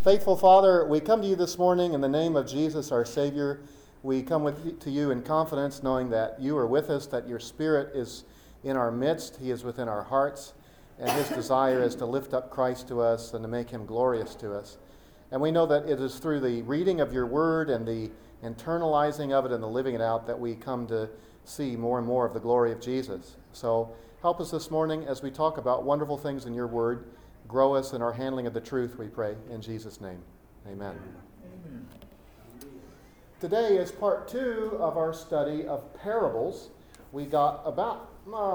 Faithful Father, we come to you this morning in the name of Jesus, our Savior. We come to you in confidence, knowing that you are with us, that your Spirit is in our midst. He is within our hearts, and his desire is to lift up Christ to us and to make him glorious to us. And we know that it is through the reading of your word and the internalizing of it and the living it out that we come to see more and more of the glory of Jesus. So help us this morning as we talk about wonderful things in your word. Grow us in our handling of the truth, we pray, in Jesus' name. Amen. Amen. Today is part 2 of our study of parables. We got about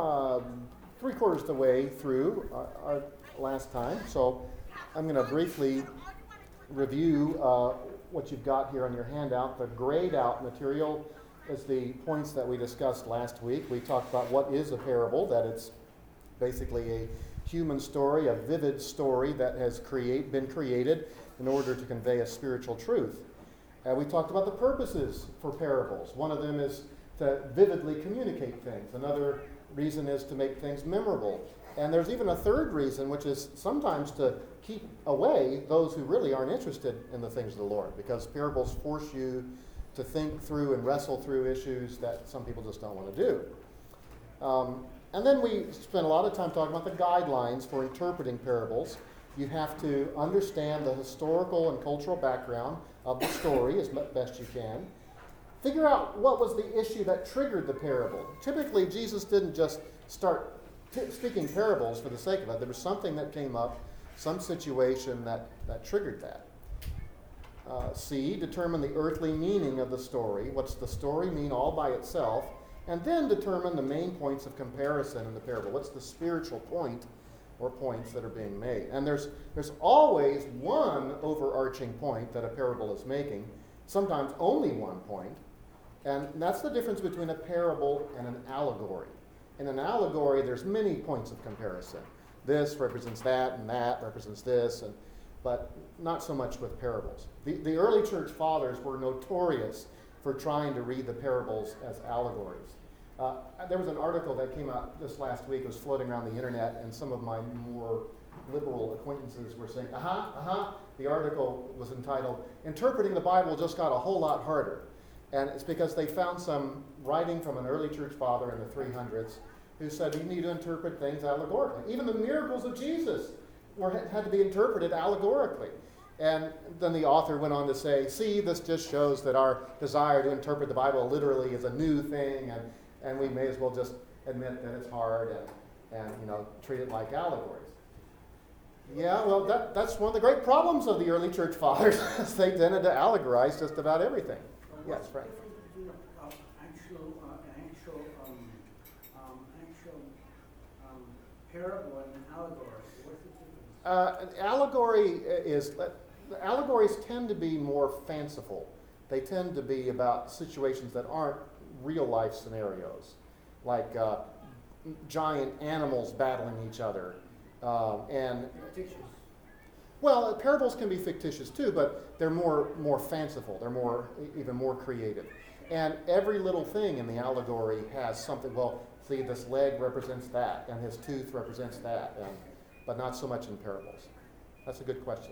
3/4 of the way through our last time, so I'm going to briefly review what you've got here on your handout. The grayed out material is the points that we discussed last week. We talked about what is a parable, that it's basically a human story, a vivid story that has been created in order to convey a spiritual truth. We talked about the purposes for parables. One of them is to vividly communicate things. Another reason is to make things memorable. And there's even a third reason, which is sometimes to keep away those who really aren't interested in the things of the Lord, because parables force you to think through and wrestle through issues that some people just don't want to do. And then we spent a lot of time talking about the guidelines for interpreting parables. You have to understand the historical and cultural background of the story as best you can. Figure out what was the issue that triggered the parable. Typically, Jesus didn't just start speaking parables for the sake of it. There was something that came up, some situation that triggered that. C, determine the earthly meaning of the story. What's the story mean all by itself? And then determine the main points of comparison in the parable. What's the spiritual point or points that are being made? And there's always one overarching point that a parable is making, sometimes only one point, and that's the difference between a parable and an allegory. In an allegory, there's many points of comparison. This represents that, and that represents this, but not so much with parables. The early church fathers were notorious for trying to read the parables as allegories. There was an article that came out this last week. It was floating around the internet, and some of my more liberal acquaintances were saying, The article was entitled, "Interpreting the Bible Just Got a Whole Lot Harder." And it's because they found some writing from an early church father in the 300s who said you need to interpret things allegorically. Even the miracles of Jesus had to be interpreted allegorically. And then the author went on to say, see, this just shows that our desire to interpret the Bible literally is a new thing, and we may as well just admit that it's hard and treat it like allegories. Yeah, well, that's one of the great problems of the early church fathers. They tended to allegorize just about everything. Yes, Frank. What's the difference between actual parable and an allegory? What's the difference? Allegories tend to be more fanciful. They tend to be about situations that aren't real life scenarios, like giant animals battling each other. Fictitious. Well, parables can be fictitious too, but they're more fanciful. They're even more creative. And every little thing in the allegory has something. Well, see, this leg represents that, and his tooth represents that, but not so much in parables. That's a good question.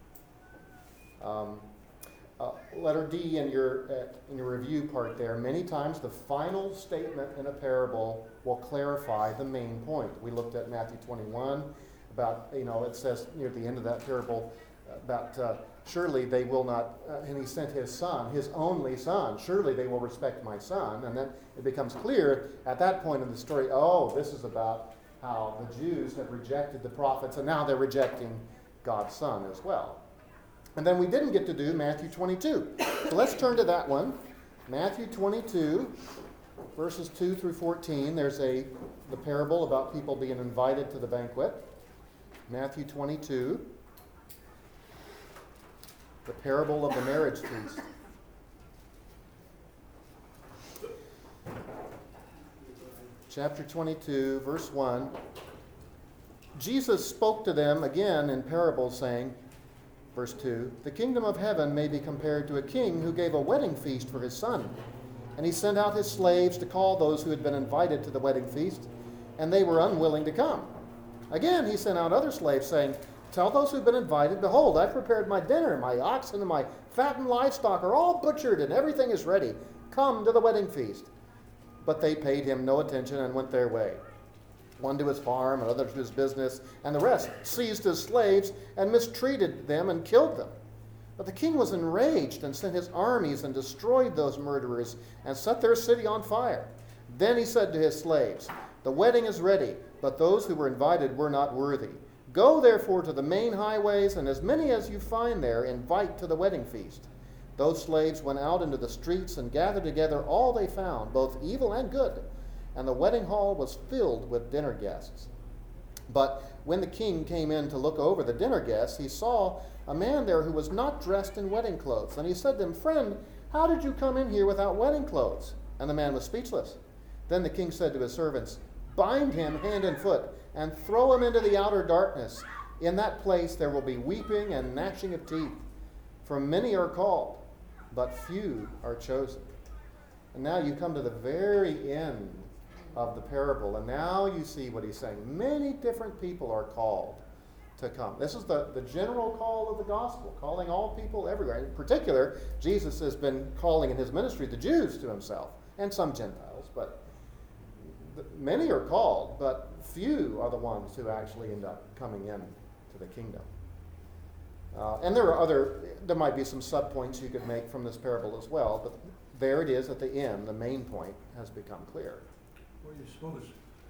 Letter D in your review part there. Many times the final statement in a parable will clarify the main point. We looked at Matthew 21 about, it says near the end of that parable about surely they will not, and he sent his son, his only son, surely they will respect my son. And then it becomes clear at that point in the story, this is about how the Jews have rejected the prophets, and now they're rejecting God's son as well. And then we didn't get to do Matthew 22. So let's turn to that one. Matthew 22, verses 2 through 14. There's the parable about people being invited to the banquet. Matthew 22, the parable of the marriage feast. Chapter 22, verse 1. Jesus spoke to them again in parables, saying, verse 2, the kingdom of heaven may be compared to a king who gave a wedding feast for his son. And he sent out his slaves to call those who had been invited to the wedding feast, and they were unwilling to come. Again, he sent out other slaves, saying, Tell those who've been invited, behold, I've prepared my dinner. My oxen and my fattened livestock are all butchered, and everything is ready. Come to the wedding feast." But they paid him no attention and went their way, one to his farm, another to his business, and the rest seized his slaves and mistreated them and killed them. But the king was enraged and sent his armies and destroyed those murderers and set their city on fire. Then he said to his slaves, "The wedding is ready, but those who were invited were not worthy. Go therefore to the main highways, and as many as you find there, invite to the wedding feast." Those slaves went out into the streets and gathered together all they found, both evil and good, and the wedding hall was filled with dinner guests. But when the king came in to look over the dinner guests, he saw a man there who was not dressed in wedding clothes. And he said to him, "Friend, how did you come in here without wedding clothes?" And the man was speechless. Then the king said to his servants, "Bind him hand and foot, and throw him into the outer darkness. In that place there will be weeping and gnashing of teeth. For many are called, but few are chosen." And now you come to the very end of the parable, and now you see what he's saying. Many different people are called to come. This is the general call of the gospel, calling all people everywhere. In particular, Jesus has been calling in his ministry the Jews to himself, and some Gentiles, but many are called, but few are the ones who actually end up coming in to the kingdom. And there might be some subpoints you could make from this parable as well, but there it is at the end. The main point has become clear. Well, you suppose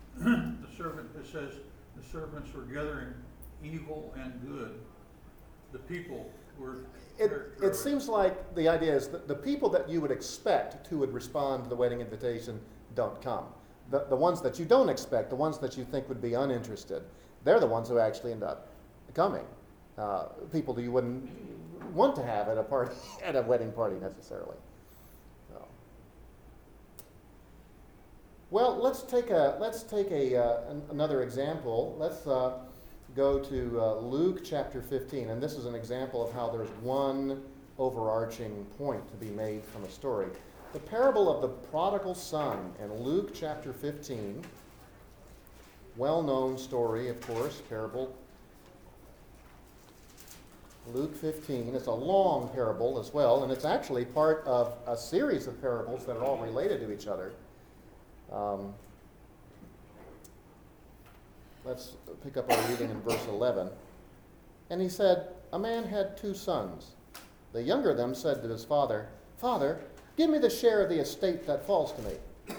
it says the servants were gathering evil and good. The people were... It seems like the idea is that the people that you would expect who would respond to the wedding invitation don't come. The ones that you don't expect, the ones that you think would be uninterested, they're the ones who actually end up coming. People that you wouldn't want to have at a party, at a wedding party necessarily. So. Well, let's take another example. Let's go to Luke chapter 15, and this is an example of how there's one overarching point to be made from a story. The parable of the prodigal son in Luke chapter 15, well-known story, of course, parable. Luke 15, it's a long parable as well, and it's actually part of a series of parables that are all related to each other. Let's pick up our reading in verse 11. "And he said, a man had 2 sons. The younger of them said to his father, 'Father, give me the share of the estate that falls to me.'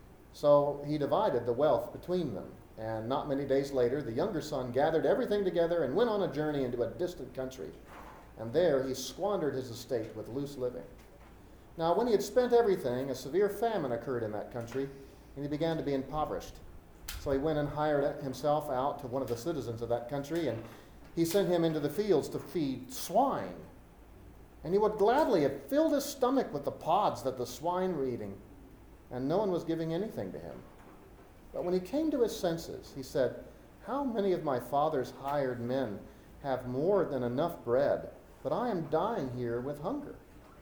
So he divided the wealth between them. And not many days later, the younger son gathered everything together and went on a journey into a distant country. And there he squandered his estate with loose living. Now when he had spent everything, a severe famine occurred in that country, and he began to be impoverished. So he went and hired himself out to one of the citizens of that country, and he sent him into the fields to feed swine. And he would gladly have filled his stomach with the pods that the swine were eating, and no one was giving anything to him. But when he came to his senses, he said, 'How many of my father's hired men have more than enough bread, but I am dying here with hunger?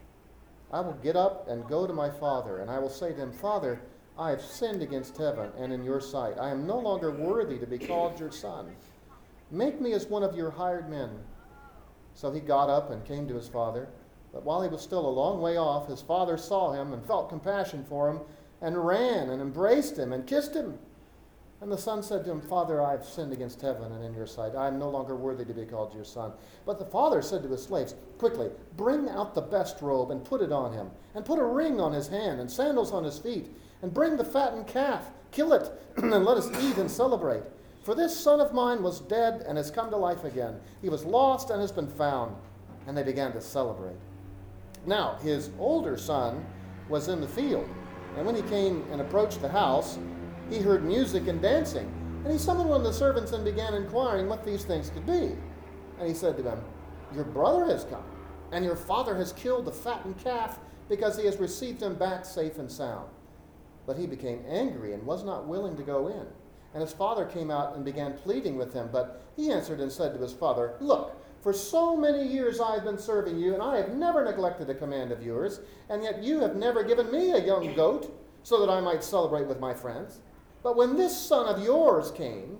I will get up and go to my father, and I will say to him, Father, I have sinned against heaven and in your sight. I am no longer worthy to be called your son. Make me as one of your hired men.' So he got up and came to his father. But while he was still a long way off, his father saw him and felt compassion for him, and ran and embraced him and kissed him. And the son said to him, 'Father, I have sinned against heaven and in your sight. I am no longer worthy to be called your son.' But the father said to his slaves, 'Quickly, bring out the best robe and put it on him, and put a ring on his hand and sandals on his feet, and bring the fattened calf, kill it, and let us eat and celebrate. For this son of mine was dead and has come to life again. He was lost and has been found.' And they began to celebrate. Now his older son was in the field, and when he came and approached the house, he heard music and dancing. And he summoned one of the servants and began inquiring what these things could be. And he said to them, 'Your brother has come, and your father has killed the fattened calf, because he has received him back safe and sound.' But he became angry and was not willing to go in. And his father came out and began pleading with him. But he answered and said to his father, 'Look, for so many years I have been serving you, and I have never neglected a command of yours, and yet you have never given me a young goat, so that I might celebrate with my friends. But when this son of yours came,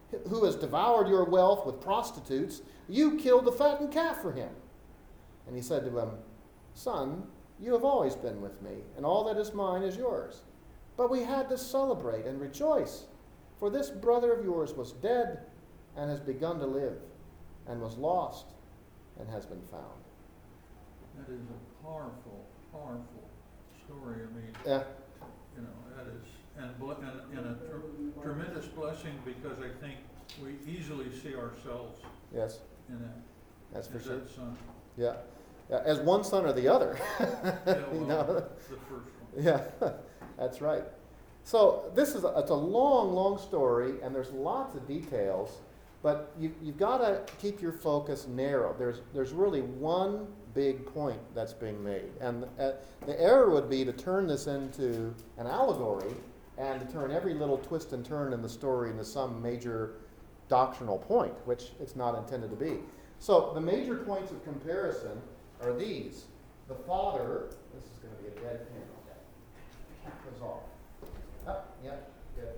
who has devoured your wealth with prostitutes, you killed the fattened calf for him. And he said to him, Son, you have always been with me, and all that is mine is yours. But we had to celebrate and rejoice, for this brother of yours was dead and has begun to live, and was lost and has been found. That is a powerful, powerful story. I mean, Yeah. you know, that is, and a tremendous blessing, because I think we easily see ourselves Yes, in that. that's for as sure. that son. Yeah. Yeah, as one son or the other. Yeah, You well, know? the first one. Yeah, that's right. So it's a long, long story, and there's lots of details, but you've got to keep your focus narrow. There's really one big point that's being made, and the error would be to turn this into an allegory and to turn every little twist and turn in the story into some major doctrinal point, which it's not intended to be. So the major points of comparison are these. The Father, this is going to be a dead pen. Cap this off. Oh, yep, good.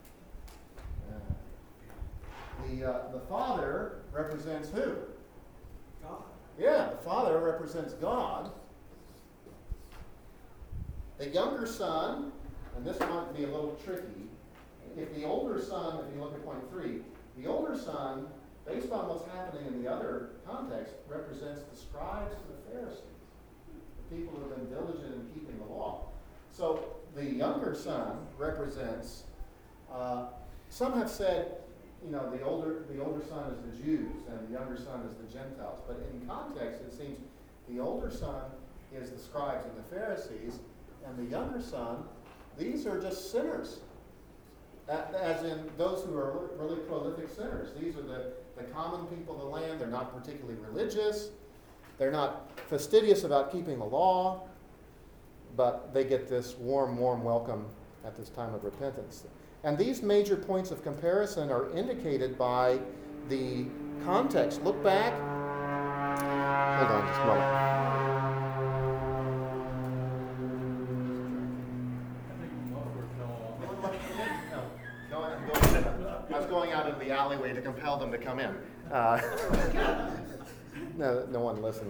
The Father represents who? God. Yeah, the Father represents God. The younger son, and this might be a little tricky, if the older son, if you look at point 3, the older son, based on what's happening in the other context, represents the scribes and the Pharisees, the people who have been diligent in keeping the law. So the younger son represents, some have said, you know, the older son is the Jews and the younger son is the Gentiles. But in context, it seems the older son is the scribes and the Pharisees, and the younger son, these are just sinners. As in those who are really prolific sinners. These are the common people of the land. They're not particularly religious. They're not fastidious about keeping the law, but they get this warm welcome at this time of repentance. And these major points of comparison are indicated by the context. Look back. Hold on just a moment. I think Muffler fell off. I was going out in the alleyway to compel them to come in. No one listened.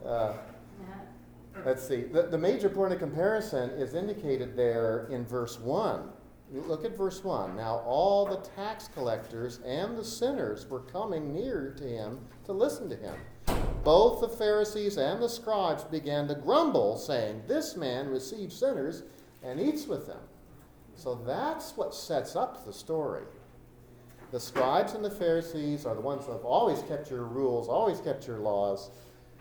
Let's see. The major point of comparison is indicated there in verse 1. Look at verse 1. Now all the tax collectors and the sinners were coming near to him to listen to him. Both the Pharisees and the scribes began to grumble, saying, This man receives sinners and eats with them. So that's what sets up the story. The scribes and the Pharisees are the ones that have always kept your rules, always kept your laws,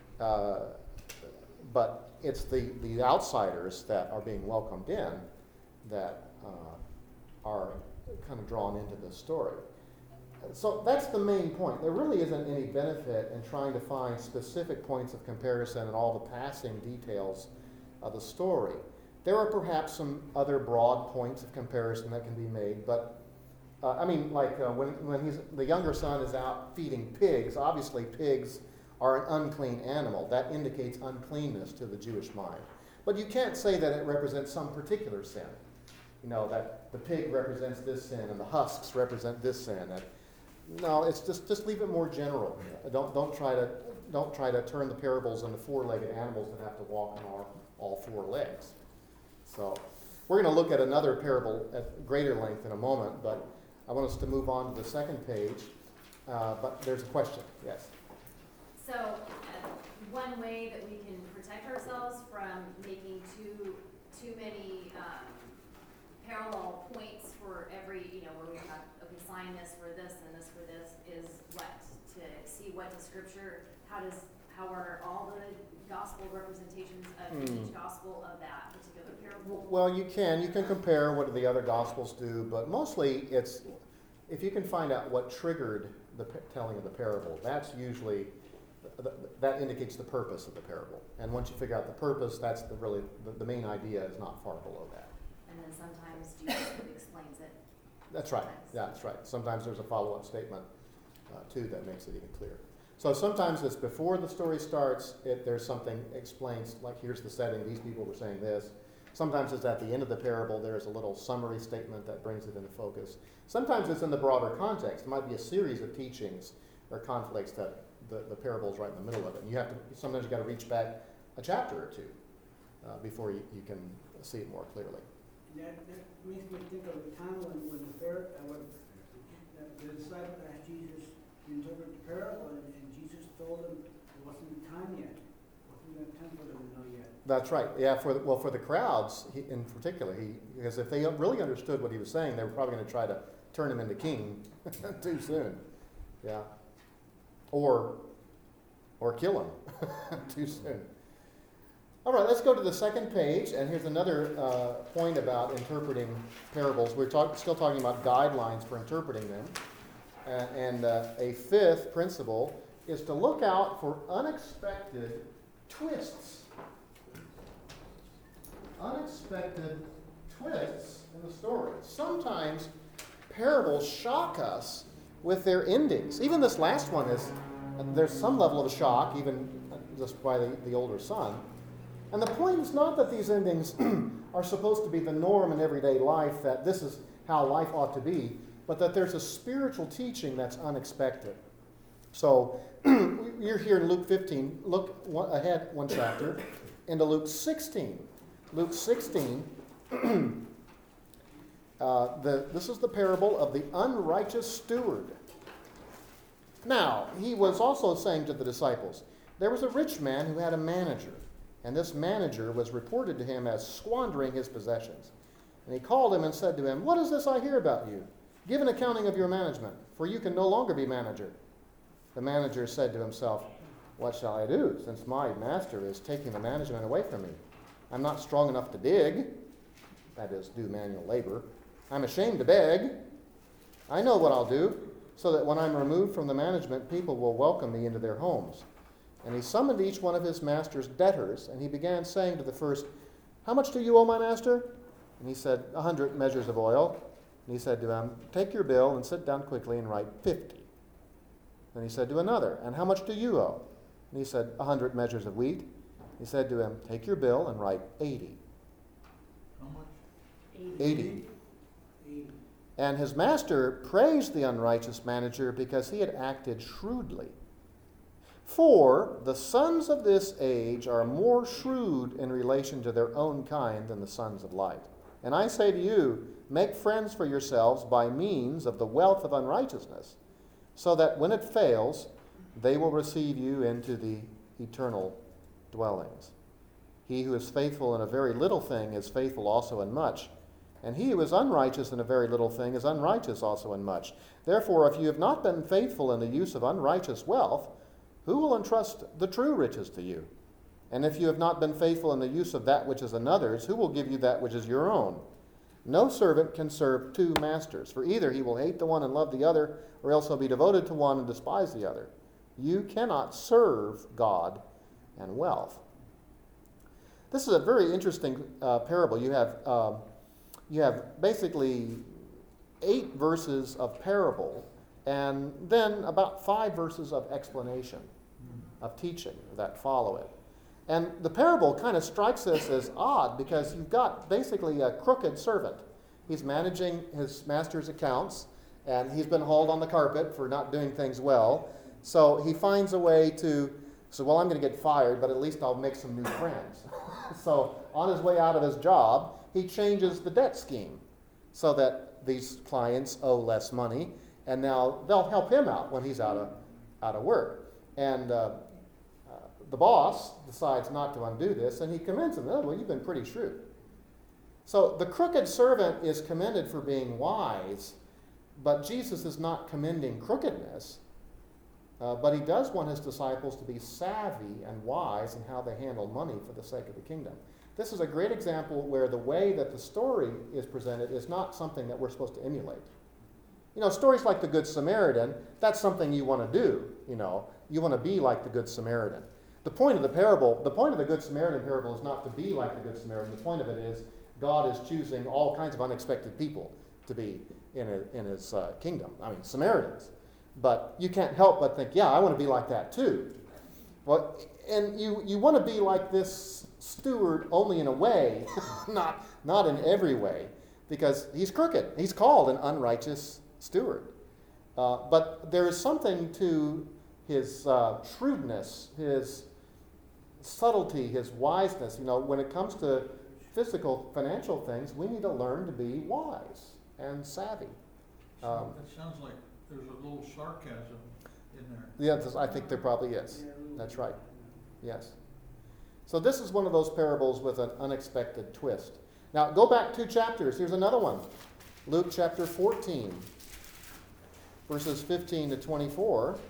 but it's the outsiders that are being welcomed in that are kind of drawn into this story. So that's the main point. There really isn't any benefit in trying to find specific points of comparison and all the passing details of the story. There are perhaps some other broad points of comparison that can be made, but when the younger son is out feeding pigs, obviously pigs are an unclean animal. That indicates uncleanness to the Jewish mind. But you can't say that it represents some particular sin. You know, that the pig represents this sin and the husks represent this sin. No, it's just leave it more general. Don't try to turn the parables into four-legged animals that have to walk on all four legs. So we're going to look at another parable at greater length in a moment, but I want us to move on to the second page. But there's a question. Yes. So one way that we can protect ourselves from making too many parallel points for every, where we have, okay, sign this for this and this for this, is what? To see what the scripture, how are all the gospel representations of each gospel of that particular parable? Well, you can compare what the other gospels do, but mostly it's, if you can find out what triggered the telling of the parable, that's usually, that indicates the purpose of the parable. And once you figure out the purpose, that's the main idea is not far below that. And then sometimes Jesus explains it. That's right. Yeah, that's right. Sometimes there's a follow-up statement, too, that makes it even clearer. So sometimes it's before the story starts, there's something explains, like here's the setting, these people were saying this. Sometimes it's at the end of the parable. There's a little summary statement that brings it into focus. Sometimes it's in the broader context. It might be a series of teachings or conflicts that the parable is right in the middle of it. And sometimes you got to reach back a chapter or two before you can see it more clearly. That makes me think of the time when the disciples asked Jesus to interpret the parable, and Jesus told them it wasn't the time yet. It wasn't the time for them to know yet. That's right. Yeah. For the crowds in particular, because if they really understood what he was saying, they were probably going to try to turn him into king too soon. Yeah. Or kill him too soon. All right, let's go to the second page, and here's another point about interpreting parables. We're still talking about guidelines for interpreting them. And a fifth principle is to look out for unexpected twists. Unexpected twists in the story. Sometimes parables shock us with their endings. Even this last one there's some level of shock, even just by the older son. And the point is not that these endings are supposed to be the norm in everyday life, that this is how life ought to be, but that there's a spiritual teaching that's unexpected. So you're here in Luke 15. Look ahead one chapter into Luke 16. Luke 16, this is the parable of the unrighteous steward. Now, he was also saying to the disciples, there was a rich man who had a manager, and this manager was reported to him as squandering his possessions. And he called him and said to him, what is this I hear about you? Give an accounting of your management, for you can no longer be manager. The manager said to himself, what shall I do, since my master is taking the management away from me? I'm not strong enough to dig, that is, do manual labor. I'm ashamed to beg. I know what I'll do, so that when I'm removed from the management, people will welcome me into their homes. And he summoned each one of his master's debtors, and he began saying to the first, how much do you owe my master? And he said, 100 measures of oil. And he said to him, take your bill and sit down quickly and write 50. Then he said to another, and how much do you owe? And he said, 100 measures of wheat. He said to him, take your bill and write 80. How much? 80. And his master praised the unrighteous manager because he had acted shrewdly. For the sons of this age are more shrewd in relation to their own kind than the sons of light. And I say to you, make friends for yourselves by means of the wealth of unrighteousness, so that when it fails, they will receive you into the eternal dwellings. He who is faithful in a very little thing is faithful also in much, and he who is unrighteous in a very little thing is unrighteous also in much. Therefore, if you have not been faithful in the use of unrighteous wealth, who will entrust the true riches to you? And if you have not been faithful in the use of that which is another's, who will give you that which is your own? No servant can serve two masters, for either he will hate the one and love the other, or else he'll be devoted to one and despise the other. You cannot serve God and wealth. This is a very interesting parable. You have basically 8 verses of parable, and then about 5 verses of explanation, of teaching that follow it. And the parable kind of strikes us as odd because you've got basically a crooked servant. He's managing his master's accounts, and he's been hauled on the carpet for not doing things well. So he finds a way to say, well, I'm going to get fired, but at least I'll make some new friends. So on his way out of his job, he changes the debt scheme so that these clients owe less money, and now they'll help him out when he's out of work. And the boss decides not to undo this, and he commends him. Oh, well, you've been pretty shrewd. So the crooked servant is commended for being wise, but Jesus is not commending crookedness, but he does want his disciples to be savvy and wise in how they handle money for the sake of the kingdom. This is a great example where the way that the story is presented is not something that we're supposed to emulate. You know, stories like the Good Samaritan, that's something you want to do. You know, you want to be like the Good Samaritan. The point of the Good Samaritan parable is not to be like the Good Samaritan. The point of it is God is choosing all kinds of unexpected people to be in his kingdom. I mean, Samaritans. But you can't help but think, yeah, I want to be like that too. Well, and you want to be like this steward only in a way, not in every way, because he's crooked. He's called an unrighteous steward. But there is something to his shrewdness, his subtlety, his wiseness. When it comes to physical, financial things, we need to learn to be wise and savvy. So that sounds like there's a little sarcasm in there. Yeah, I think there probably is. That's right. Yes. So this is one of those parables with an unexpected twist. Now, go back 2 chapters. Here's another one. Luke chapter 14, verses 15 to 24.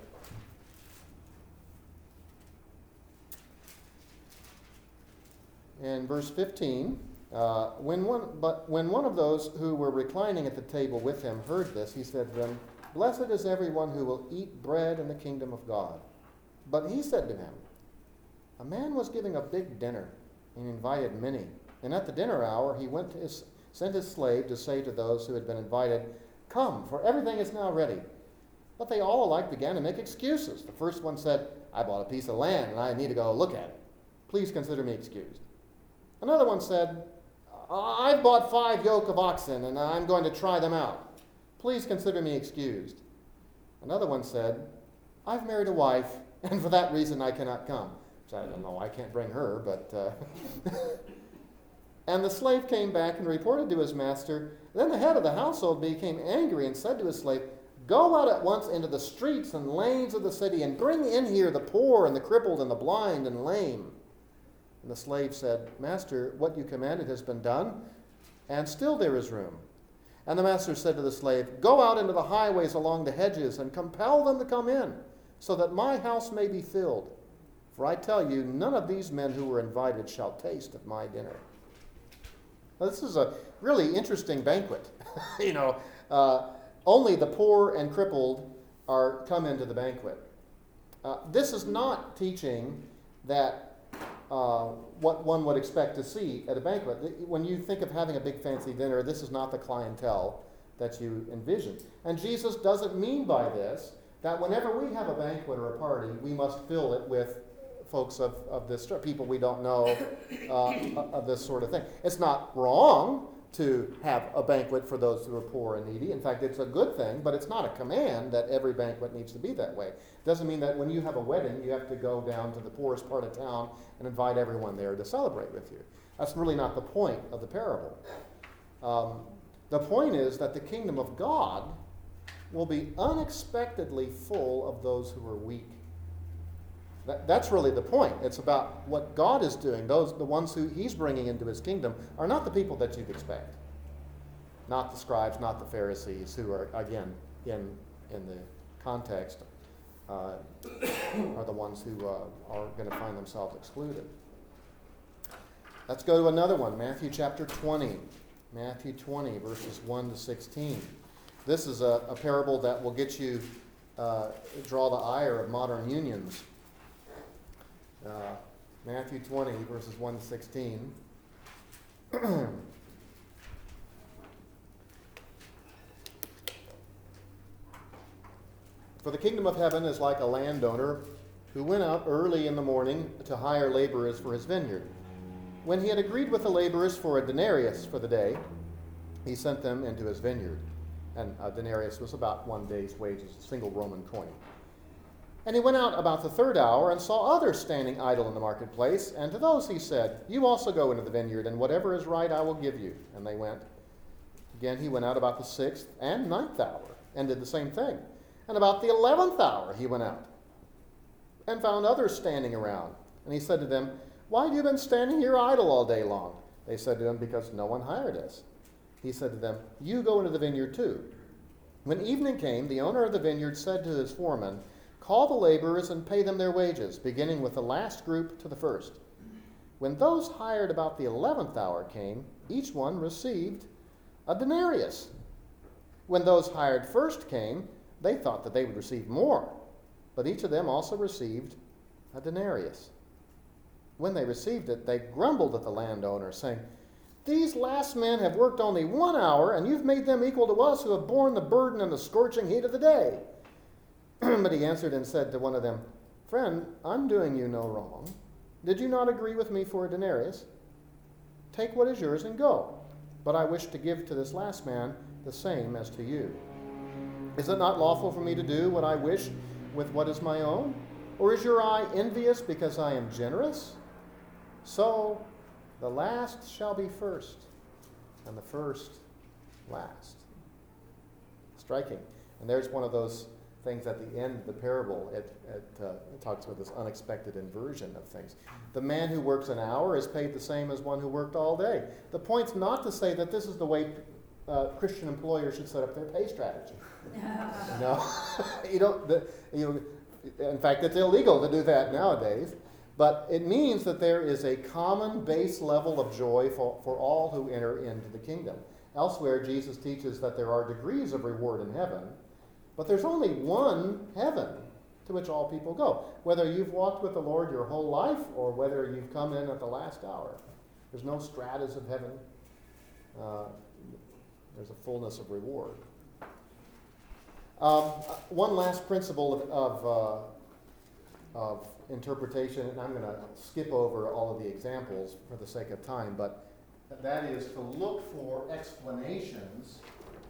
In verse 15, when one of those who were reclining at the table with him heard this, he said to them, "Blessed is everyone who will eat bread in the kingdom of God." But he said to him, "A man was giving a big dinner and invited many. And at the dinner hour he sent his slave to say to those who had been invited, 'Come, for everything is now ready.' But they all alike began to make excuses. The first one said, 'I bought a piece of land and I need to go look at it. Please consider me excused.' Another one said, 'I've bought 5 yoke of oxen and I'm going to try them out. Please consider me excused.' Another one said, 'I've married a wife and for that reason I cannot come.' So I don't know, I can't bring her, but... And the slave came back and reported to his master. Then the head of the household became angry and said to his slave, 'Go out at once into the streets and lanes of the city and bring in here the poor and the crippled and the blind and lame.' And the slave said, 'Master, what you commanded has been done, and still there is room.' And the master said to the slave, 'Go out into the highways along the hedges and compel them to come in, so that my house may be filled. For I tell you, none of these men who were invited shall taste of my dinner.'" Now, this is a really interesting banquet. Only the poor and crippled are come into the banquet. This is not teaching that what one would expect to see at a banquet. When you think of having a big fancy dinner, this is not the clientele that you envision. And Jesus doesn't mean by this that whenever we have a banquet or a party, we must fill it with folks of this, people we don't know, of this sort of thing. It's not wrong to have a banquet for those who are poor and needy. In fact, it's a good thing, but it's not a command that every banquet needs to be that way. It doesn't mean that when you have a wedding, you have to go down to the poorest part of town and invite everyone there to celebrate with you. That's really not the point of the parable. The point is that the kingdom of God will be unexpectedly full of those who are weak. That's really the point. It's about what God is doing. The ones who he's bringing into his kingdom are not the people that you'd expect. Not the scribes, not the Pharisees, who are, again, in the context, are the ones who are going to find themselves excluded. Let's go to another one, Matthew chapter 20. Matthew 20, verses 1 to 16. This is a parable that will get you, draw the ire of modern unions. Matthew 20, verses 1 to 16. "For the kingdom of heaven is like a landowner who went out early in the morning to hire laborers for his vineyard. When he had agreed with the laborers for a denarius for the day, he sent them into his vineyard." And a denarius was about 1 day's wages, a single Roman coin. "And he went out about the 3rd hour and saw others standing idle in the marketplace. And to those he said, 'You also go into the vineyard, and whatever is right I will give you.' And they went. Again he went out about the 6th and 9th hour, and did the same thing. And about the 11th hour he went out, and found others standing around. And he said to them, 'Why have you been standing here idle all day long?' They said to him, 'Because no one hired us.' He said to them, 'You go into the vineyard too.' When evening came, the owner of the vineyard said to his foreman, 'Call the laborers and pay them their wages, beginning with the last group to the first.' When those hired about the 11th hour came, each one received a denarius. When those hired first came, they thought that they would receive more, but each of them also received a denarius. When they received it, they grumbled at the landowner, saying, 'These last men have worked only 1 hour, and you've made them equal to us who have borne the burden and the scorching heat of the day.' But he answered and said to one of them, Friend, I'm doing you no wrong. Did you not agree with me for a denarius? Take what is yours and go. But I wish to give to this last man the same as to you. Is it not lawful for me to do what I wish with what is my own? Or is your eye envious because I am generous? So the last shall be first, and the first last. Striking. And there's one of those things at the end of the parable. It talks about this unexpected inversion of things. The man who works an hour is paid the same as one who worked all day. The point's not to say that this is the way Christian employers should set up their pay strategy. No, in fact, it's illegal to do that nowadays. But it means that there is a common base level of joy for all who enter into the kingdom. Elsewhere, Jesus teaches that there are degrees of reward in heaven, but there's only one heaven to which all people go. Whether you've walked with the Lord your whole life or whether you've come in at the last hour, there's no stratas of heaven. There's a fullness of reward. One last principle of interpretation, and I'm going to skip over all of the examples for the sake of time, but that is to look for explanations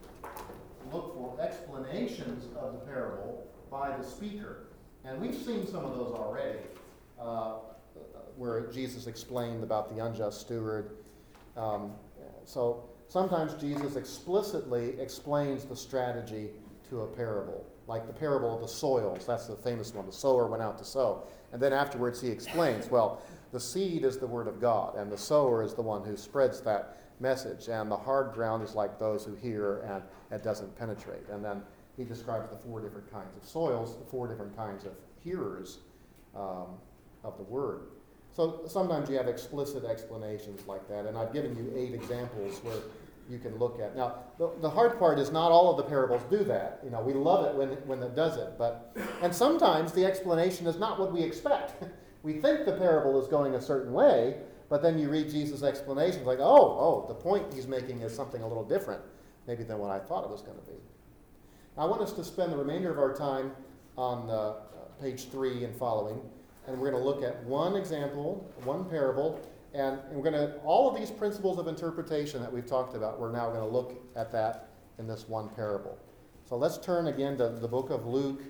of the parable by the speaker. And we've seen some of those already, where Jesus explained about the unjust steward. So sometimes Jesus explicitly explains the strategy to a parable, like the parable of the soils. That's the famous one. The sower went out to sow. And then afterwards he explains, well, the seed is the word of God, and the sower is the one who spreads that message, and the hard ground is like those who hear and it doesn't penetrate. And then he describes the 4 different kinds of soils, the 4 different kinds of hearers of the word. So sometimes you have explicit explanations like that, and I've given you 8 examples where you can look at. Now, the hard part is not all of the parables do that. You know, we love it when it does it, and sometimes the explanation is not what we expect. We think the parable is going a certain way, but then you read Jesus' explanations like, oh, the point he's making is something a little different, maybe than what I thought it was going to be. Now, I want us to spend the remainder of our time on page 3 and following, and we're going to look at one example, one parable, and we're going to, all of these principles of interpretation that we've talked about, we're now going to look at that in this one parable. So let's turn again to the book of Luke.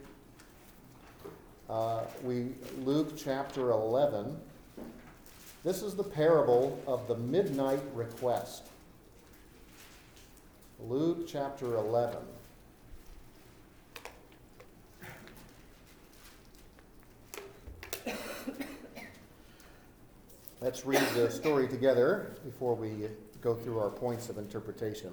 Luke chapter 11. This is the parable of the midnight request. Luke chapter 11. Let's read the story together before we go through our points of interpretation.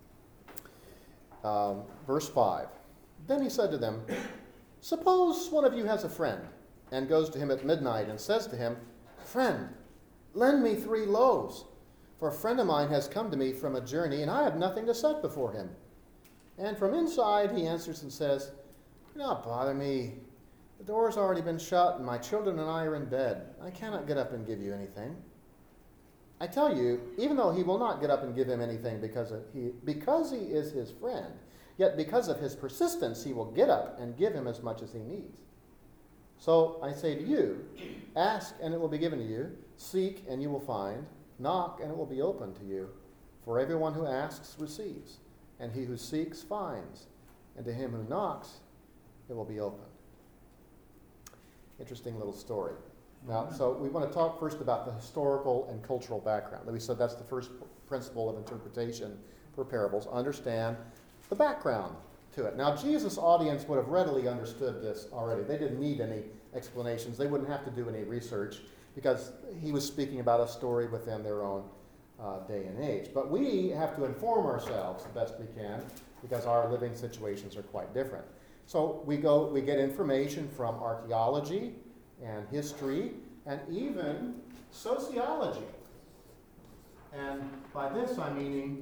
Verse 5. Then he said to them, "Suppose one of you has a friend and goes to him at midnight and says to him, 'Friend, lend me 3 loaves, for a friend of mine has come to me from a journey, and I have nothing to set before him.' And from inside he answers and says, 'Do not bother me. The door's already been shut, and my children and I are in bed. I cannot get up and give you anything.' I tell you, even though he will not get up and give him anything because he is his friend, yet because of his persistence he will get up and give him as much as he needs. So I say to you, ask and it will be given to you, seek and you will find, knock and it will be opened to you. For everyone who asks receives, and he who seeks finds, and to him who knocks it will be opened." Interesting little story. Now, so we want to talk first about the historical and cultural background. We said that's the first principle of interpretation for parables. Understand the background to it. Now, Jesus' audience would have readily understood this already. They didn't need any explanations. They wouldn't have to do any research because he was speaking about a story within their own day and age. But we have to inform ourselves the best we can because our living situations are quite different. So we get information from archaeology and history and even sociology. And by this I'm meaning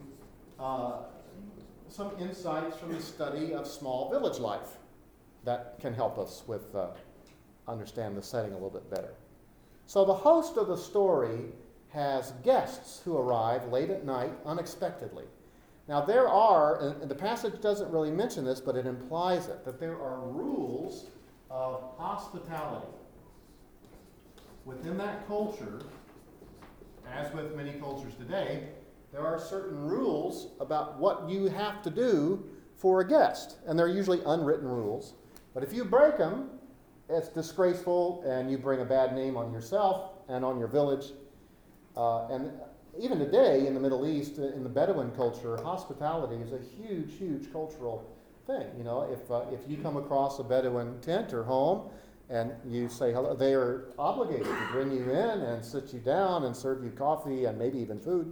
some insights from the study of small village life that can help us with understand the setting a little bit better. So the host of the story has guests who arrive late at night unexpectedly. Now there are, and the passage doesn't really mention this, but it implies it, that there are rules of hospitality. within that culture, as with many cultures today, there are certain rules about what you have to do for a guest. And they're usually unwritten rules. But if you break them, it's disgraceful and you bring a bad name on yourself and on your village. And even today in the Middle East, in the Bedouin culture, hospitality is a huge, huge cultural thing. You know, if you come across a Bedouin tent or home and you say hello, they are obligated to bring you in and sit you down and serve you coffee and maybe even food.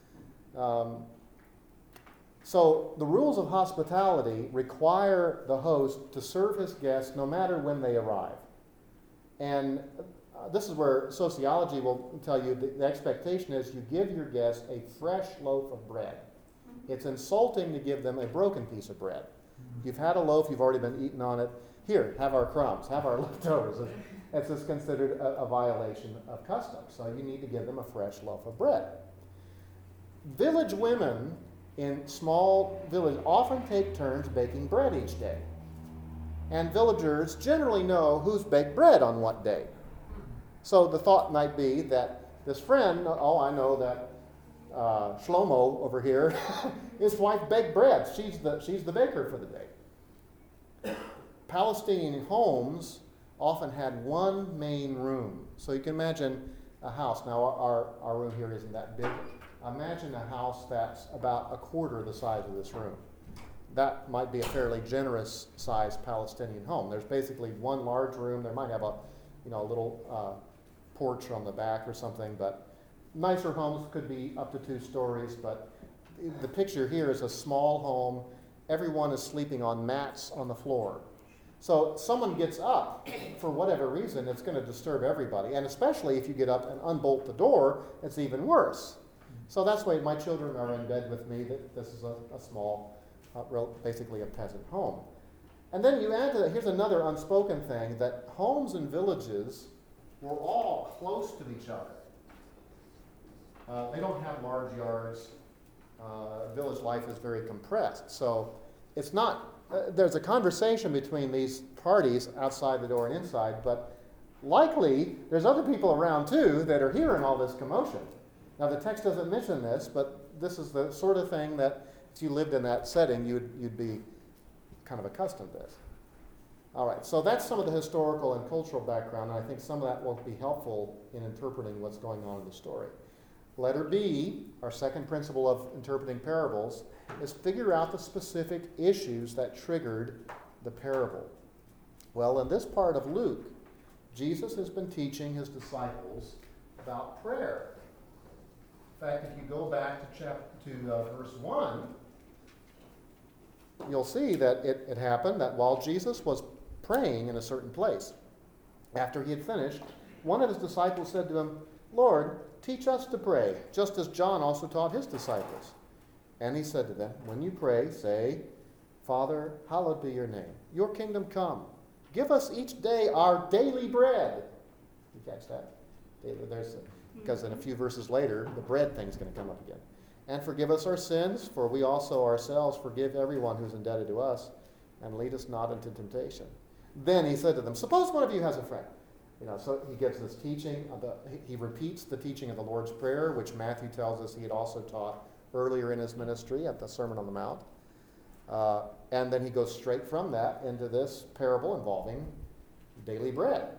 So the rules of hospitality require the host to serve his guests no matter when they arrive. And this is where sociology will tell you the expectation is you give your guests a fresh loaf of bread. It's insulting to give them a broken piece of bread. If you've had a loaf, you've already been eating on it. Here, have our crumbs, have our leftovers. It's just considered a violation of custom. So you need to give them a fresh loaf of bread. Village women in small villages often take turns baking bread each day. And villagers generally know who's baked bread on what day. So the thought might be that this friend, oh, I know that Shlomo over here, his wife baked bread. She's the baker for the day. Palestinian homes often had one main room. So you can imagine a house. Now our room here isn't that big. Imagine a house that's about a quarter the size of this room. That might be a fairly generous sized Palestinian home. There's basically one large room. There might have a little porch on the back or something, but nicer homes could be up to 2 stories. But the picture here is a small home. Everyone is sleeping on mats on the floor. So someone gets up for whatever reason, it's going to disturb everybody. And especially if you get up and unbolt the door, it's even worse. So that's why my children are in bed with me. That this is a small, basically a peasant home. And then you add to that, here's another unspoken thing, that homes and villages were all close to each other. They don't have large yards. Village life is very compressed. So it's not, there's a conversation between these parties outside the door and inside, but likely there's other people around too that are hearing all this commotion. Now, the text doesn't mention this, but this is the sort of thing that if you lived in that setting, you'd be kind of accustomed to this. All right, so that's some of the historical and cultural background, and I think some of that will be helpful in interpreting what's going on in the story. Letter B, our second principle of interpreting parables, is figure out the specific issues that triggered the parable. Well, in this part of Luke, Jesus has been teaching his disciples about prayer. In fact, if you go back to verse 1, you'll see that it happened that while Jesus was praying in a certain place, after he had finished, one of his disciples said to him, "Lord, teach us to pray, just as John also taught his disciples." And he said to them, "When you pray, say, 'Father, hallowed be your name. Your kingdom come. Give us each day our daily bread.'" You catch that? Because in a few verses later, the bread thing's going to come up again. "And forgive us our sins, for we also ourselves forgive everyone who's indebted to us, and lead us not into temptation." Then he said to them, "Suppose one of you has a friend." So he gives this teaching. He repeats the teaching of the Lord's Prayer, which Matthew tells us he had also taught earlier in his ministry at the Sermon on the Mount. And then he goes straight from that into this parable involving daily bread.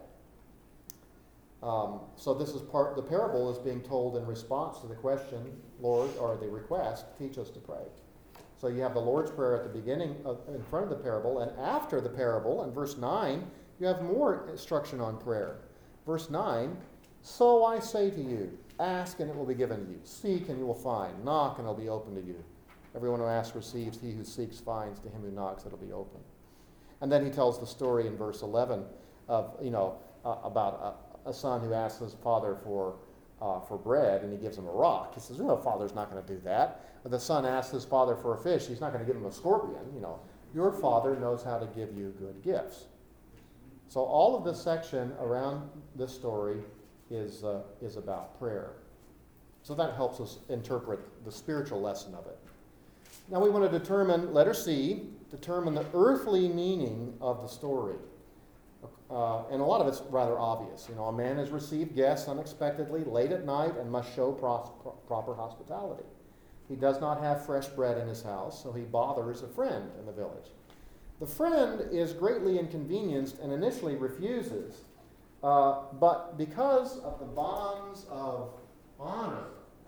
So this is the parable is being told in response to the question, Lord, or the request, teach us to pray. So you have the Lord's Prayer at the beginning, in front of the parable, and after the parable, in verse 9, you have more instruction on prayer. Verse 9, "So I say to you, ask and it will be given to you. Seek and you will find. Knock and it will be open to you. Everyone who asks receives. He who seeks finds. To him who knocks it will be open." And then he tells the story in verse 11 of, about a son who asks his father for bread, and he gives him a rock. He says, father's not going to do that. But the son asks his father for a fish. He's not going to give him a scorpion. Your father knows how to give you good gifts. So all of this section around this story is about prayer. So that helps us interpret the spiritual lesson of it. Now we want to determine, letter C, determine the earthly meaning of the story. and a lot of it's rather obvious. You know, a man has received guests unexpectedly late at night and must show proper hospitality. He does not have fresh bread in his house, so he bothers a friend in the village. The friend is greatly inconvenienced and initially refuses, but because of the bonds of honor,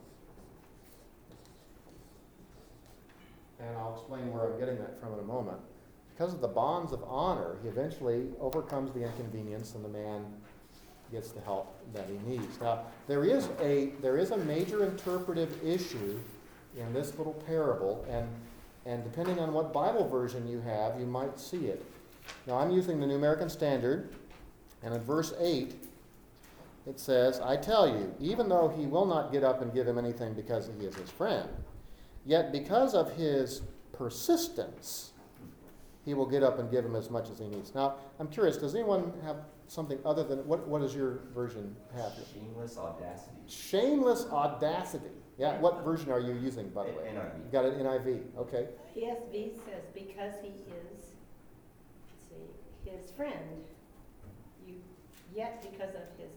and I'll explain where I'm getting that from in a moment, because of the bonds of honor, he eventually overcomes the inconvenience and the man gets the help that he needs. Now, there is a major interpretive issue in this little parable, and depending on what Bible version you have, you might see it. Now, I'm using the New American Standard, and in verse 8, it says, I tell you, even though he will not get up and give him anything because he is his friend, yet because of his persistence, he will get up and give him as much as he needs. Now, I'm curious, does anyone have something other than, what does your version have? Shameless audacity. Shameless audacity. Yeah, what version are you using, by the way? NIV. You got an NIV, okay. ESV says, because he is, his friend, yet because of his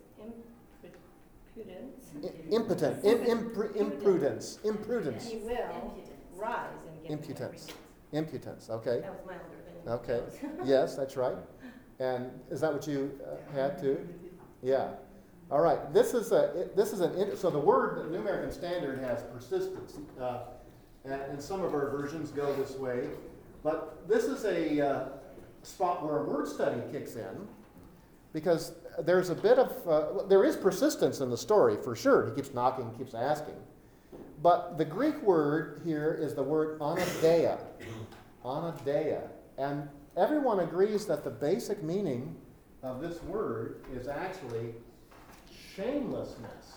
imprudence, he will rise and give impudence, him impudence, okay. That was milder than Okay, yes, that's right. And is that what you had too? Yeah. All right. So the word, the New American Standard has persistence, and some of our versions go this way. But this is a spot where a word study kicks in, because there's a bit of there is persistence in the story for sure. He keeps knocking, keeps asking. But the Greek word here is the word anadeia. Anadeia. And everyone agrees that the basic meaning of this word is actually shamelessness.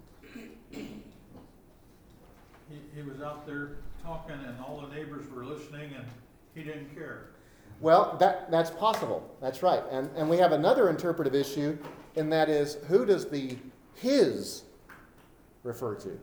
He was out there talking and all the neighbors were listening and he didn't care. Well, that's possible. That's right. And we have another interpretive issue, and that is, who does the his refer to?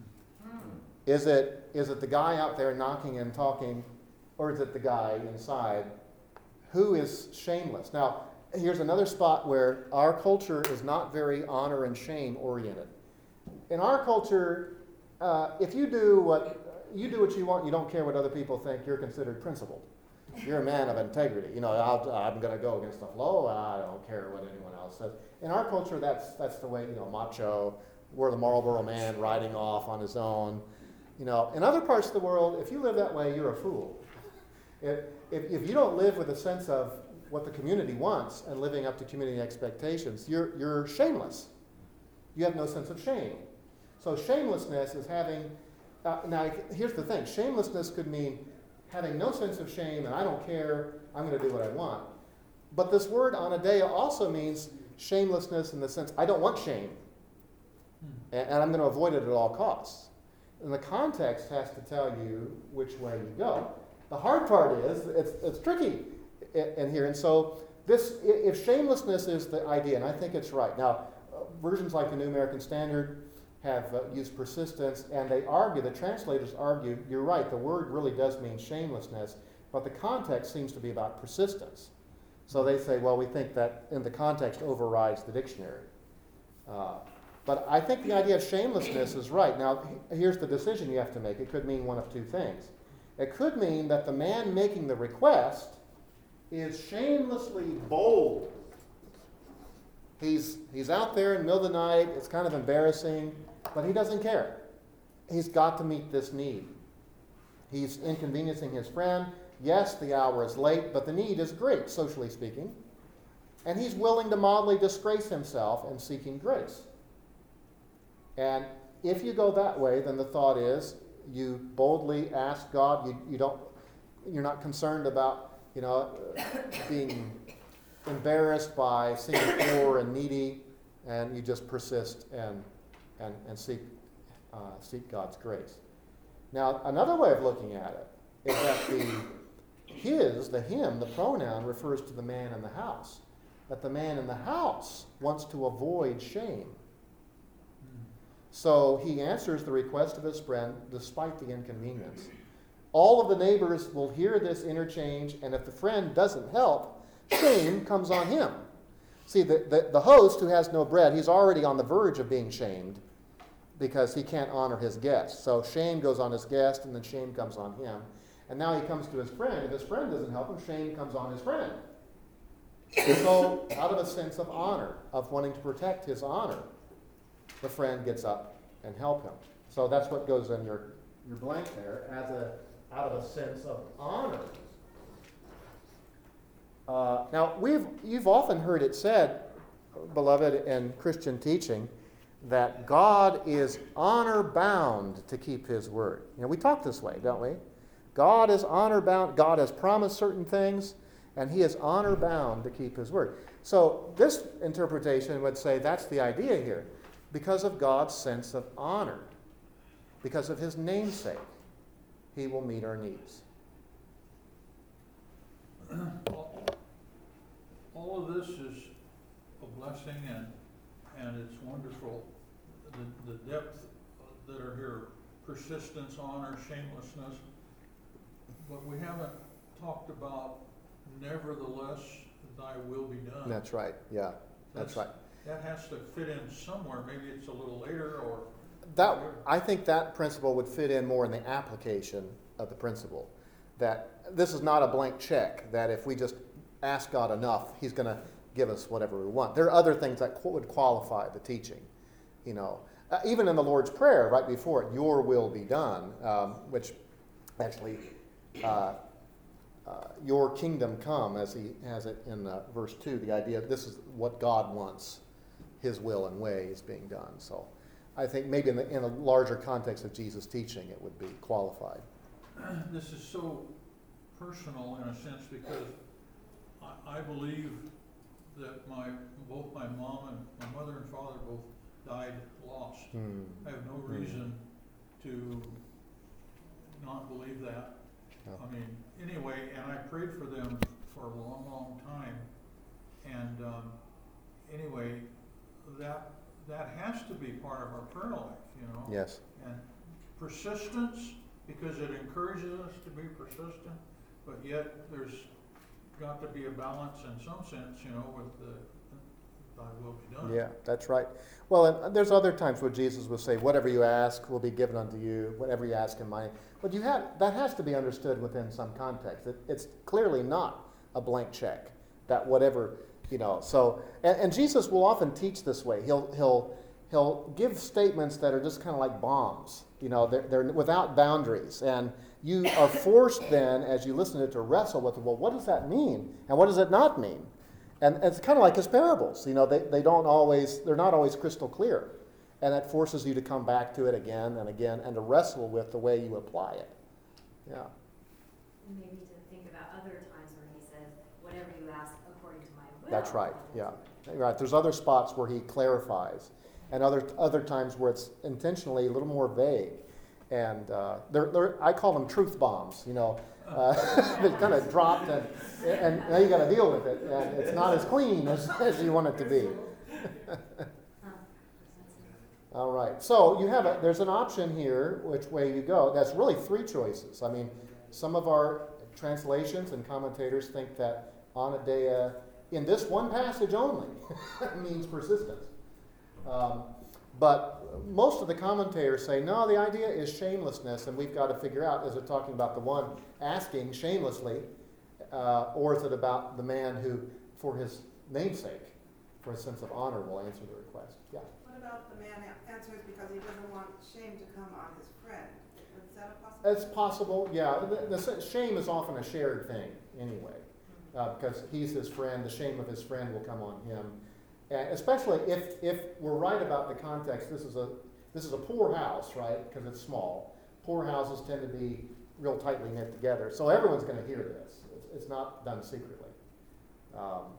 Is it the guy out there knocking and talking, or is it the guy inside? Who is shameless? Now, here's another spot where our culture is not very honor and shame oriented. In our culture, if you do what you want, you don't care what other people think, you're considered principled. You're a man of integrity. You know, I'm going to go against the flow, and I don't care what anyone else says. In our culture, that's the way, macho. We're the Marlboro man riding off on his own. In other parts of the world, if you live that way, you're a fool. If you don't live with a sense of what the community wants and living up to community expectations, you're shameless. You have no sense of shame. So shamelessness is having, now here's the thing, shamelessness could mean having no sense of shame and I don't care, I'm going to do what I want. But this word anadeia also means shamelessness in the sense, I don't want shame. And I'm going to avoid it at all costs. And the context has to tell you which way you go. The hard part is, it's tricky in here. And so if shamelessness is the idea, and I think it's right. Now, versions like the New American Standard have used persistence, and they argue, the translators argue, you're right, the word really does mean shamelessness, but the context seems to be about persistence. So they say, well, we think that in the context overrides the dictionary. But I think the idea of shamelessness is right. Now, here's the decision you have to make. It could mean one of two things. It could mean that the man making the request is shamelessly bold. He's out there in the middle of the night, it's kind of embarrassing, but he doesn't care. He's got to meet this need. He's inconveniencing his friend. Yes, the hour is late, but the need is great, socially speaking. And he's willing to mildly disgrace himself in seeking grace. And if you go that way, then the thought is you boldly ask God. You're not concerned about being embarrassed by seeing poor and needy, and you just persist and seek God's grace. Now, another way of looking at it is that the him, the pronoun refers to the man in the house. That the man in the house wants to avoid shame. So he answers the request of his friend despite the inconvenience. All of the neighbors will hear this interchange, and if the friend doesn't help, shame comes on him. See, the host who has no bread, he's already on the verge of being shamed because he can't honor his guest. So shame goes on his guest, and then shame comes on him. And now he comes to his friend. If his friend doesn't help him, shame comes on his friend. So out of a sense of honor, of wanting to protect his honor, the friend gets up and help him. So that's what goes in your blank there, out of a sense of honor. Now, you've often heard it said, beloved, in Christian teaching, that God is honor bound to keep his word. We talk this way, don't we? God is honor bound. God has promised certain things, and he is honor bound to keep his word. So this interpretation would say that's the idea here. Because of God's sense of honor, because of his namesake, he will meet our needs. All of this is a blessing, and it's wonderful. The depth that are here, persistence, honor, shamelessness. But we haven't talked about nevertheless thy will be done. That's right, yeah, that's right. That has to fit in somewhere. Maybe it's a little later or... I think that principle would fit in more in the application of the principle. That this is not a blank check, that if we just ask God enough, he's going to give us whatever we want. There are other things that would qualify the teaching. Even in the Lord's Prayer, right before it, your will be done, which actually, your kingdom come, as he has it in verse 2, the idea this is what God wants, his will and way is being done. So I think maybe in a larger context of Jesus' teaching, it would be qualified. This is so personal in a sense because I believe that both my mom and my mother and father both died lost. I have no reason to not believe that. No. I mean, anyway, and I prayed for them for a long, long time. And anyway, that has to be part of our prayer life, Yes. And persistence, because it encourages us to be persistent, but yet there's got to be a balance in some sense, with thy will be done. Yeah, that's right. Well, and there's other times where Jesus will say, whatever you ask will be given unto you, whatever you ask in my name. But that has to be understood within some context. It's clearly not a blank check, that whatever, So, and Jesus will often teach this way. He'll give statements that are just kind of like bombs. They're without boundaries. And you are forced then, as you listen to it, to wrestle with, well, what does that mean? And what does it not mean? And it's kind of like his parables. They're not always crystal clear. And that forces you to come back to it again and again and to wrestle with the way you apply it. Yeah. And maybe to think about other times where he says, whatever you ask according to my will. That's right, yeah. Right. There's other spots where he clarifies, and other times where it's intentionally a little more vague. And I call them truth bombs, They kind of dropped, and now you got to deal with it, and it's not as clean as you want it to be. All right. So there's an option here, which way you go. That's really three choices. I mean, some of our translations and commentators think that anadeia, in this one passage only, means persistence. But most of the commentators say, no, the idea is shamelessness, and we've got to figure out, is it talking about the one asking shamelessly, or is it about the man who, for his namesake, for a sense of honor, will answer the request? Yeah. What about the man answers because he doesn't want shame to come on his friend? Is that a possibility? It's possible, yeah. The shame is often a shared thing anyway, because he's his friend. The shame of his friend will come on him. And especially if we're right about the context, this is a poor house, right? Because it's small. Poor houses tend to be real tightly knit together, so everyone's going to hear this. It's not done secretly. Yeah.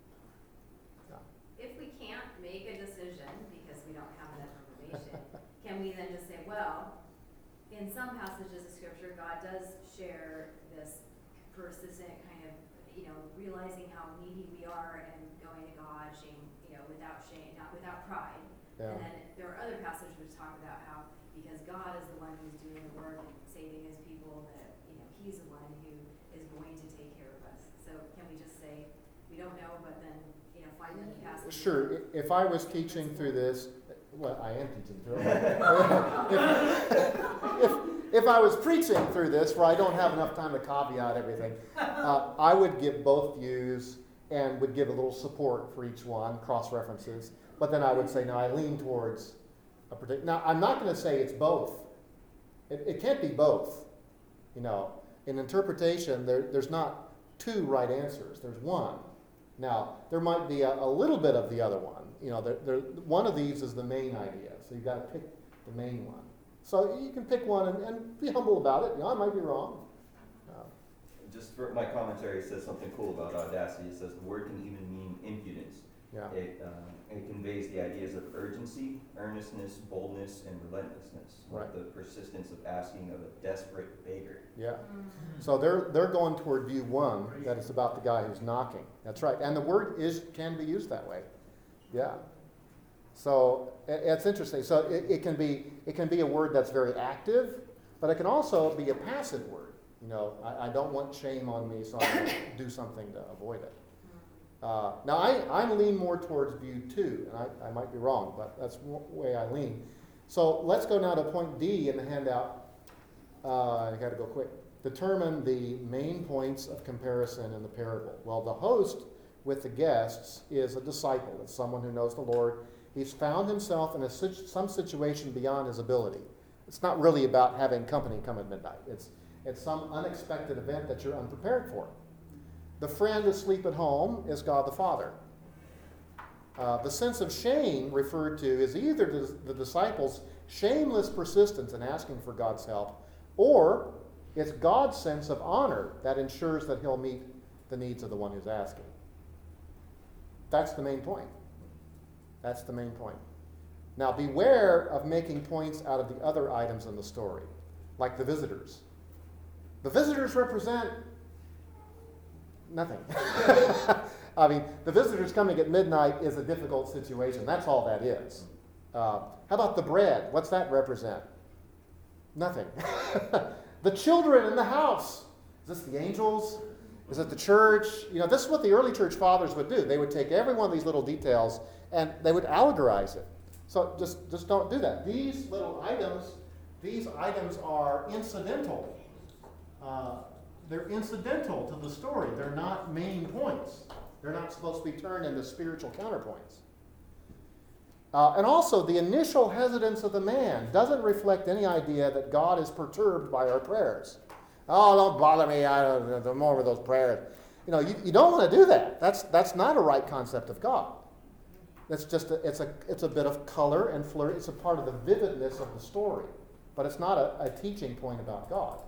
If we can't make a decision because we don't have enough information, can we then just say, well, in some passages of Scripture, God does share this persistent kind of, realizing how needy we are and going to God, without shame, not without pride. Yeah. And then there are other passages which talk about how because God is the one who's doing the work and saving his people, that he's the one who is going to take care of us. So can we just say we don't know, but then find the capacity. Sure, if I was teaching through this, well, I am teaching through it. if I was preaching through this, where I don't have enough time to caveat everything, I would give both views and would give a little support for each one, cross-references. But then I would say, no, I lean towards a particular. Now, I'm not going to say it's both. It can't be both. In interpretation, there's not two right answers. There's one. Now, there might be a little bit of the other one. One of these is the main idea, so you've got to pick the main one. So you can pick one and be humble about it. I might be wrong. Just for my commentary says something cool about audacity. It says the word can even mean impudence. Yeah. It conveys the ideas of urgency, earnestness, boldness, and relentlessness. Right. The persistence of asking of a desperate beggar. Yeah. So they're going toward view one, that it's about the guy who's knocking. That's right. And the word can be used that way. Yeah. So it's interesting. So it can be a word that's very active, but it can also be a passive word. I don't want shame on me, so I'm going to do something to avoid it. Now, I lean more towards view two, and I might be wrong, but that's the way I lean. So let's go now to point D in the handout. I got to go quick. Determine the main points of comparison in the parable. Well, the host with the guests is a disciple. It's someone who knows the Lord. He's found himself in some situation beyond his ability. It's not really about having company come at midnight. It's some unexpected event that you're unprepared for. The friend asleep at home is God the Father. The sense of shame referred to is either the disciples' shameless persistence in asking for God's help, or it's God's sense of honor that ensures that he'll meet the needs of the one who's asking. That's the main point. That's the main point. Now, beware of making points out of the other items in the story, like the visitors. The visitors represent nothing. I mean, the visitors coming at midnight is a difficult situation. That's all that is. How about the bread? What's that represent? Nothing. The children in the house. Is this the angels? Is it the church? This is what the early church fathers would do. They would take every one of these little details and they would allegorize it. So just don't do that. These little items, are incidental. They're incidental to the story. They're not main points. They're not supposed to be turned into spiritual counterpoints. And also, the initial hesitance of the man doesn't reflect any idea that God is perturbed by our prayers. Oh, don't bother me. I'm over those prayers. You don't want to do that. That's not a right concept of God. That's just it's a bit of color and flirt. It's a part of the vividness of the story, but it's not a teaching point about God.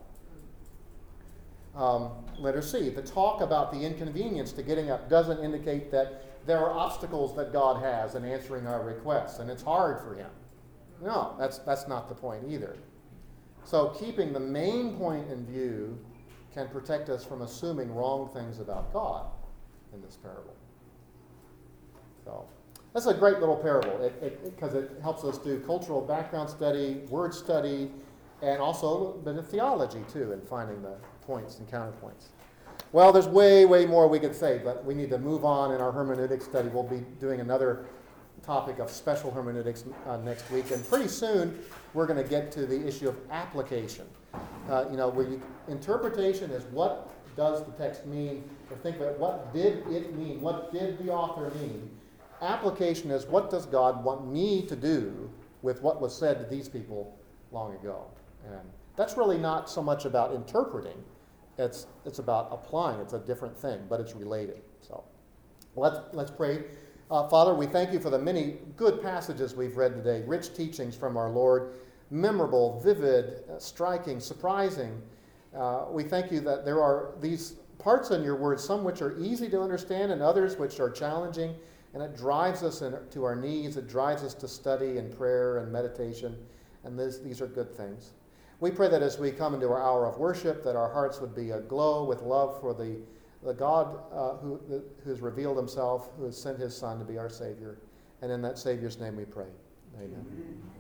Letter C, the talk about the inconvenience to getting up doesn't indicate that there are obstacles that God has in answering our requests, and it's hard for him. No, that's not the point either. So keeping the main point in view can protect us from assuming wrong things about God in this parable. So that's a great little parable because it helps us do cultural background study, word study, and also a little bit of theology too in finding the points and counterpoints. Well, there's way, way more we could say, but we need to move on in our hermeneutics study. We'll be doing another topic of special hermeneutics next week, and pretty soon we're going to get to the issue of application. Interpretation is what does the text mean, or think about what did it mean, what did the author mean. Application is what does God want me to do with what was said to these people long ago. And that's really not so much about interpreting. It's about applying. It's a different thing, but it's related. So let's pray. Father, we thank you for the many good passages we've read today, rich teachings from our Lord, memorable, vivid, striking, surprising. We thank you that there are these parts in your word, some which are easy to understand and others which are challenging, and it drives us to our knees. It drives us to study and prayer and meditation, and these are good things. We pray that as we come into our hour of worship, that our hearts would be aglow with love for the God who has revealed himself, who has sent his Son to be our Savior. And in that Savior's name we pray. Amen.